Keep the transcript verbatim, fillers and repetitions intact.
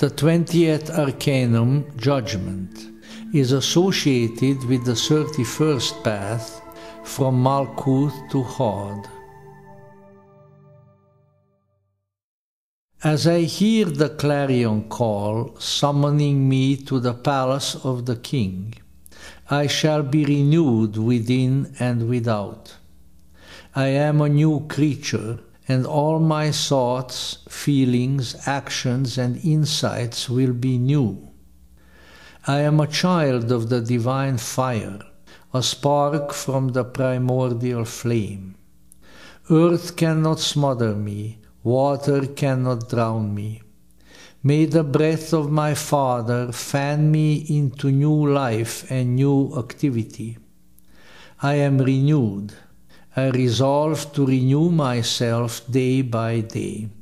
The twentieth arcanum, Judgment, is associated with the thirty-first path from Malkuth to Hod. As I hear the clarion call summoning me to the palace of the king, I shall be renewed within and without. I am a new creature, and all my thoughts, feelings, actions, and insights will be new. I am a child of the divine fire, a spark from the primordial flame. Earth cannot smother me, water cannot drown me. May the breath of my Father fan me into new life and new activity. I am renewed. I resolve to renew myself day by day.